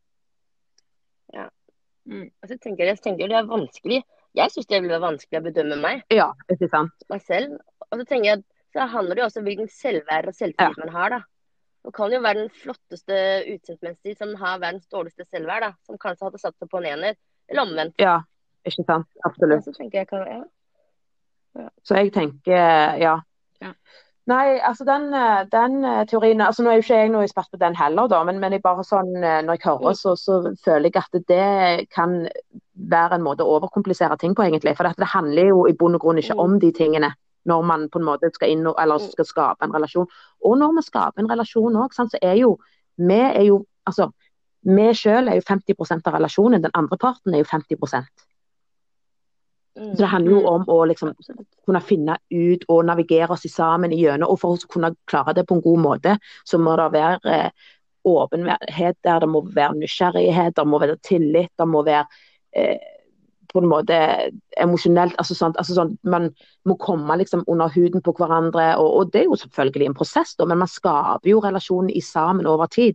Mm. Altså, jeg tenker, jeg tenker det er vanskelig. Jeg synes det vil være vanskelig å bedømme meg, Ja, ikke sant? meg selv. Og så tenker jeg at så handler det jo også om hvilken selvverd og selvtillit man har, da. Nå kan jo være den flotteste utseendsmessig som har verdens dårligste selvverd, da. Som kanskje hadde satt seg på en ener. Eller omvendt. Ja, ikke sant? Absolutt. Ja, så tenker jeg, kan, ja. Ja. Så jeg tenker, ja. Ja. Nei, altså den, eh, den eh, teorien, altså nå er jo ikke jeg noe ekspert på den heller da, men, men jeg bare sånn, eh, når jeg hører, så, så føler jeg at det kan være en måte å overkomplisere ting på egentlig, for det handler jo i bunn og grunn ikke Mm. om de tingene, når man på en måte skal inn, og- eller skal skape en relasjon. Og når vi skaper en relasjon også, sant, så er jo, vi er jo, altså, vi selv er jo femti prosent av relasjonen, den andre parten er jo femti prosent. Mm. Så det handler jo om å liksom Absolutt. kunne finne ut og navigere oss sammen igjennom, og for å kunne klare det på en god måte, så må det være eh, åpenhet der, det må være nysgjerrighet, det må være tillit, det må være eh, på en måte emosjonelt, altså sånn, altså sånn, man må komme liksom under huden på hverandre, og, og det er jo selvfølgelig en prosess da, men man skaper jo relasjoner i sammen over tid,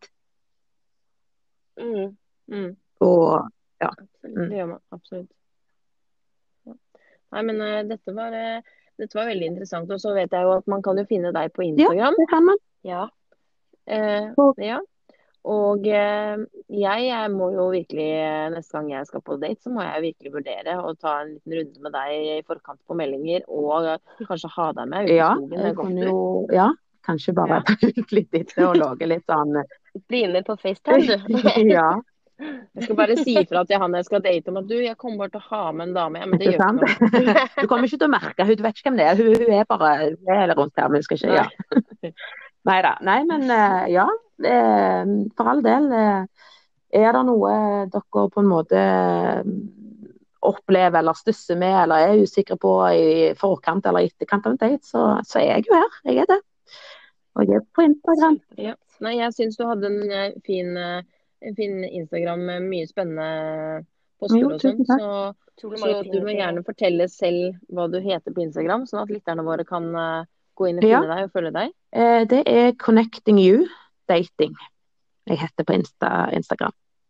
Mm. Mm. og Absolutt. Det gjør man, absolutt. Ja. Nei, men eh, dette var, eh, dette var veldig interessant, og så vet jeg jo at man kan jo finne deg på ja, Instagram. det kan man. Ja. Eh, Og- ja. Og eh, jeg, jeg må jo virkelig, eh, neste gang jeg skal på date, så må jeg virkelig vurdere å ta en liten runde med deg i forkant på meldinger, og eh, kanskje ha deg med ut i Ja, skogen jeg med kunne gåtur. jo, ja, kanskje bare Ja. ta ut litt etter og lage litt sånn, Bli med på FaceTime, du. ja, Jeg skal bare si ifra til han jeg skal date om at du, jeg kommer bare til å ha med en dame. Ja, men det ikke gjør ikke sant? noe. Du kommer ikke til å merke, hun vet ikke hvem det er, hun, hun er bare, hun er rundt her, men hun skal ikke, ja. Neida, nei, men eh, ja, eh, for all del, eh, er det noe dere på en måte eh, opplever eller stusser med, eller er usikre på i forkant eller etterkant av en date, så, så er jeg jo her, jeg er det. Og jeg er på Instagram. Ja. Nei, jeg syns du hadde en eh, fin, eh, en fin Instagram med mye spennende poster Jo, og sånn. tusen takk. Så, Utrolig så mange du fine må ting. gjerne fortelle selv hva du heter på Instagram, sånn at lytterne våre kan eh, gå inn og Ja. finne deg og følge deg. Eh, det er Connecting You Dating. Jeg heter på Insta, Instagram.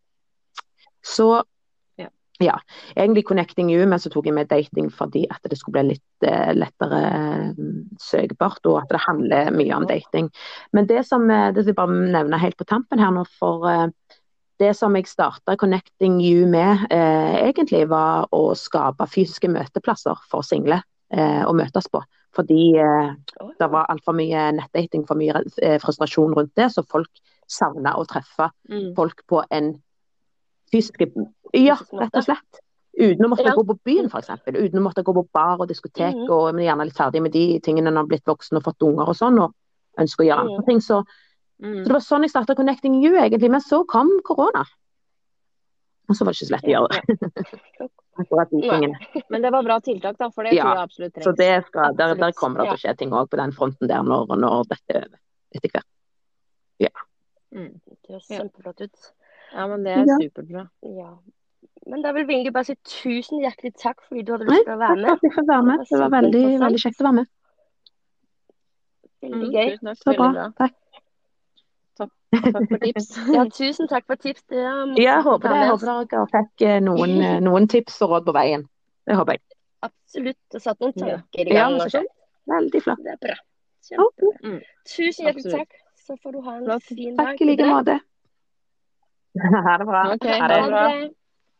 Så, Ja. ja, egentlig Connecting You, men så tok jeg med dating fordi at det skulle bli litt eh, lettere eh, søkbart, og at det handler mye om dating. Men det som, eh, det vil jeg bare nevne helt på tampen her nå, for eh, det som jeg startet Connecting You med, eh, egentlig var å skape fysiske møteplasser for single eh, å møtes på. Fordi eh, Oi. det var alt for mye nettdating, for mye eh, frustrasjon rundt det, så folk savnet å treffe Mm. folk på en fysisk, ja, Fysisk måte. rett og slett. Uten å måtte Ja. gå på byen, for eksempel. Uten å måtte gå på bar og diskotek, Mhm. og men gjerne litt ferdig med de tingene når man har blitt voksen og fått unger og sånn, og ønsker å gjøre andre Mhm. ting. Så, Mm. så det var sånn jeg startet Connecting You, egentlig. Men så kom korona. Og så var det ikke så lett å gjøre det. Akkurat de Nei. tingene. Men det var bra tiltak, da, for det Ja, tror jeg absolutt Så trengs. det skal, der, der Absolutt, kommer det til å skje ting også på den fronten der når, når dette er over, etter hvert. Mm. Det høres Ja. kjempeflott ut. Ja, men det er Ja. superbra. Ja. Men da vil vi egentlig bare si tusen hjertelig takk fordi du hadde Nei, lyst til å være takk for med. at jeg fikk være med. Det var veldig, kjempeinteressant. veldig kjekt å være med. Veldig Mm, gøy. tusen takk. Så bra. Veldig bra. Takk. Takk for tips. Ja, tusen takk for tips. Det er morsomt Jeg å håper ta det. med Jeg oss. håper dere fikk eh, noen, eh, noen tips og råd på veien. Det håper jeg. Absolutt. Og satt noen Ja. tanker i Ja, gang men og så sånn. Veldig flott. Det er bra. Ok. Kjempebra. Mm. Tusen hjertelig Absolutt. takk. Så får du ha en Flott. fin dag Takk i like videre. måte. Ha det bra. Ok, Ha ha det. det bra. det.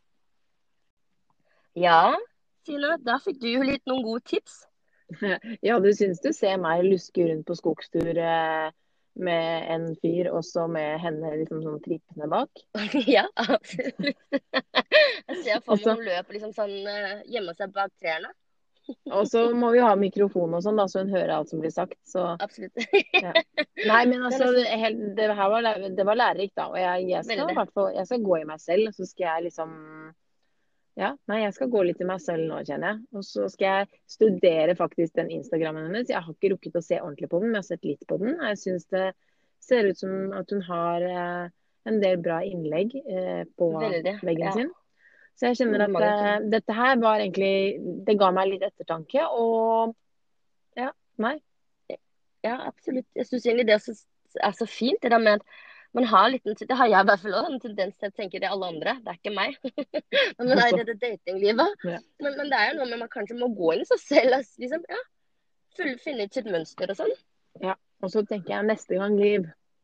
Ja, Sine, da fikk du jo litt noen gode tips. Ja, du syns du ser meg luske rundt på skogstur eh, med en fyr, og så med henne liksom sånn trippende bak? Ja, absolutt. Jeg ser for meg Altså- hun løper liksom sånn eh, gjemmer seg bak trærne. Og så må vi ha mikrofon og sånn, da, så hun hører alt som blir sagt. Så Absolutt. Nei, men altså, det, er helt, det her var, læ- det var lærerikt, da. Og jeg, jeg, skal, i Veldig. hvert fall- jeg skal gå i meg selv, og så skal jeg liksom Ja, nei, jeg skal gå litt i meg selv nå, kjenner jeg. Og så skal jeg studere faktisk den Instagrammen hennes. Jeg har ikke rukket å se ordentlig på den, men jeg har sett litt på den. Jeg syns det ser ut som at hun har eh, en del bra innlegg eh, på Veldig, veggen ja. sin. Så jeg kjenner at Mange eh, dette her var egentlig Det ga meg litt ettertanke, og ja, nei. Ja, absolutt. Jeg syns egentlig det er så, er så fint, det der med at man har litt, det har jeg i hvert fall også, en tendens til å tenke det er alle andre, det er ikke meg. Men man er i det datinglivet. Ja. Men, men det er jo noe med man kanskje må gå inn i seg selv og liksom, ja, full- finne ut sitt mønster og sånn. Og så tenker jeg neste gang, Liv,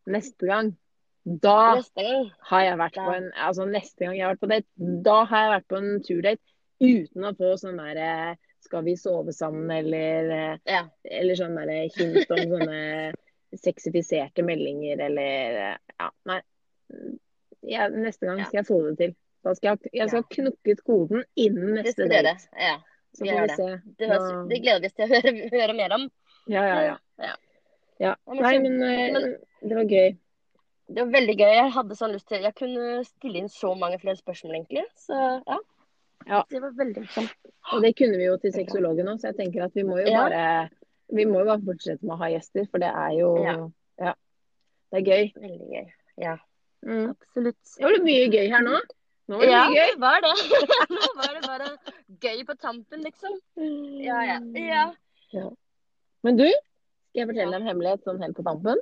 neste gang, da Neste gang. har jeg vært Da. på en, altså neste gang jeg har vært på date, da har jeg vært på en turdate uten å få sånn der, eh, skal vi sove sammen, eller, eh, Ja. eller sånn der hint om sånne sexifiserte meldinger, eller, eh, ja, nei. Jeg, neste gang Ja. skal jeg få det til. Da skal jeg, jeg skal ha knukket koden innen Det neste skal dere. date. Ja. Så vi får gjør vi det. se. Det, høres, Da- det gleder vi oss til å høre, høre mer om. Ja, ja, ja. Ja. ja. men Nei, så- men eh, men- det var gøy. Det var veldig gøy. Jeg hadde sånn lyst til Jeg kunne stille inn så mange flere spørsmål, egentlig. Så ja. Ja. Det var veldig morsomt. Og det kunne vi jo til sexologen også, så jeg tenker at vi må jo Ja. bare vi må jo bare fortsette med å ha gjester, for det er jo Ja. ja, det er gøy. Veldig gøy. Ja, Mm. absolutt. Det var mye gøy her nå. Nå var det Ja, mye gøy. det var det. Nå var det bare gøy på tampen, liksom. Ja, ja. Ja. Ja. Men du, skal jeg fortelle Ja. deg en hemmelighet sånn helt på tampen?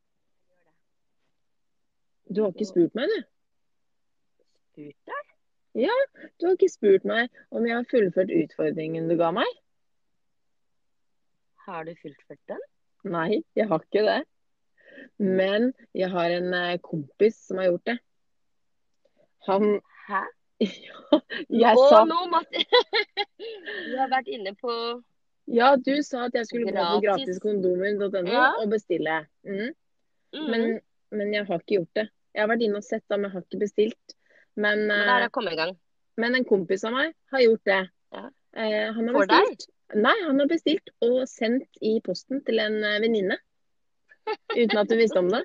Du har ikke spurt meg, du. Spurt deg? Du har ikke spurt meg om jeg har fullført utfordringen du ga meg. Har du fullført den? Nei, jeg har ikke det. Men jeg har en eh, kompis som har gjort det. Han Hæ? Jeg Å, sa nå måtte Du har vært inne på Ja, du sa at jeg skulle gå på Gratis. gratiskondomer punktum no Ja. og bestille. Mm. mm, Men, men jeg har ikke gjort det. Jeg har vært inne og sett, da, men jeg har ikke bestilt. Men, Men det er eh, å komme i gang. men en kompis av meg har gjort det. Ja. Eh, han har For deg? bestilt. Nei, han har bestilt og sendt i posten til en eh, venninne. Uten at hun visste om det.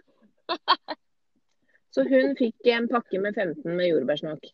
Så hun fikk en pakke med femten med jordbærsmak.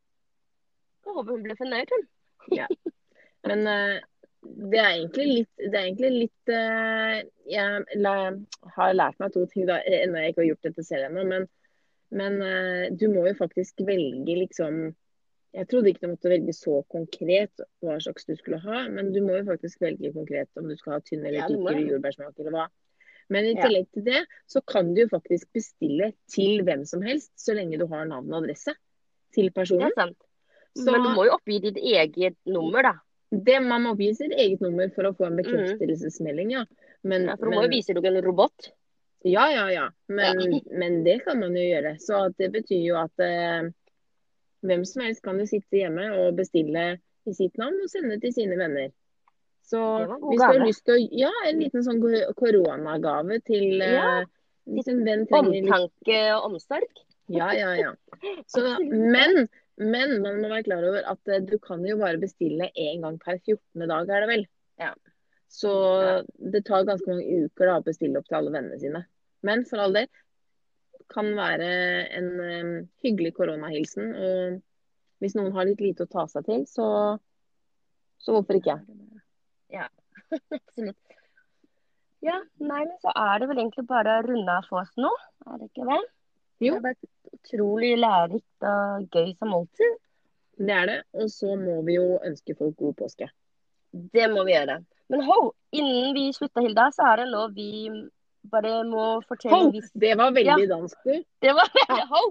Jeg håper hun ble fornøyd, hun. Men eh, det er egentlig litt, det er egentlig litt eh, Jeg la, har lært meg to ting, da, ennå jeg ikke har gjort dette selv ennå. Men, men eh, du må jo faktisk velge liksom Jeg trodde ikke du måtte velge så konkret hva slags du skulle ha, men du må jo faktisk velge konkret om du skal ha tynn eller Ja, du tykk må eller det. jordbærsmak eller hva. Men i Ja. tillegg til det, så kan du jo faktisk bestille til hvem som helst, så lenge du har navn og adresse til Det personen. er sant. Så- Men du må jo oppgi ditt eget nummer, da. Det Man må oppgi sitt eget nummer for å få en bekreftelsesmelding, ja. Men, Ja, for du må jo men, vise deg en robot. ja, ja, ja. Men, men det kan man jo gjøre. Så at det betyr jo at eh, hvem som helst kan jo sitte hjemme og bestille i sitt navn og sende til sine venner. Så Det var en god hvis du har gave. lyst til å Ja, en liten sånn ko- koronagave til eh, Ja. hvis en venn trenger litt Omtanke og omsorg. Ja, ja, ja. Så, men, men man må være klar over at eh, du kan jo bare bestille én gang per fjortende dag, er det vel? Ja. Så det tar ganske mange uker da, å bestille opp til alle vennene sine. Men for all del kan være en eh, hyggelig koronahilsen. Og hvis noen har litt lite å ta seg til, så, så hvorfor ikke? Ja, absolutt. Ja, nei, men så er det vel egentlig bare å runde av for oss nå. Er det ikke det? Jo. Det har vært utrolig lærerikt og gøy som alltid. Det er det. Og så må vi jo ønske folk god påske. Det må vi gjøre. Men ho, innen vi slutter, Hilda, så er det nå vi bare må fortelle Ho! hvis- Det var veldig Ja. dansk, du. Det var veldig ho!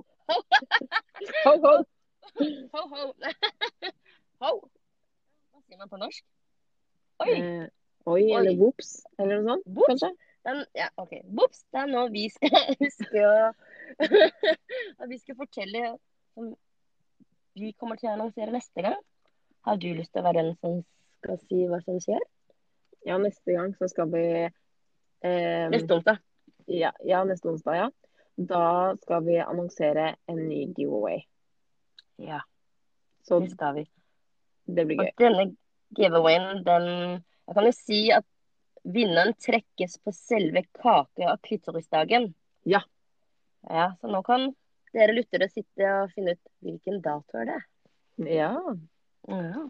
Ho, ho! Ho, ho. Ho. Hva sier man på norsk? Oi. Eh, oi, Oi. eller vops, eller noe sånt, Vops? kanskje? Den, ja, ok. Bops, det er nå vi skal huske å at vi skal fortelle som vi kommer til å annonsere neste gang. Har du lyst til å være den som skal si hva som skjer? Ja, neste gang så skal vi eh, Neste onsdag. ja, ja, neste onsdag, ja. Da skal vi annonsere en ny giveaway. Ja, Så det skal vi. det blir Og gøy. denne giveawayen, den Jeg kan jo si at vinneren trekkes på selve kake- og klitorisdagen. Ja. Ja, så nå kan dere lyttere sitte og finne ut hvilken dato er det. Ja, Ja.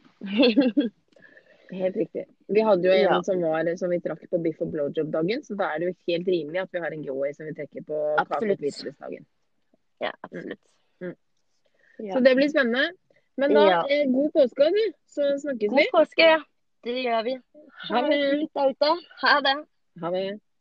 helt riktig. Vi hadde jo en Ja. som, var, som vi trakk på biff og blowjob-dagen, så da er det jo helt rimelig at vi har en giveaway som vi trekker på kake- og Absolutt. klitorisdagen. Ja, absolutt. Mm. Ja. Så det blir spennende. Men da, Ja. eh, god påske, du. Så snakkes God vi. påske. Det gjør vi. Ha det. fint der ute. Ha det. Ha det.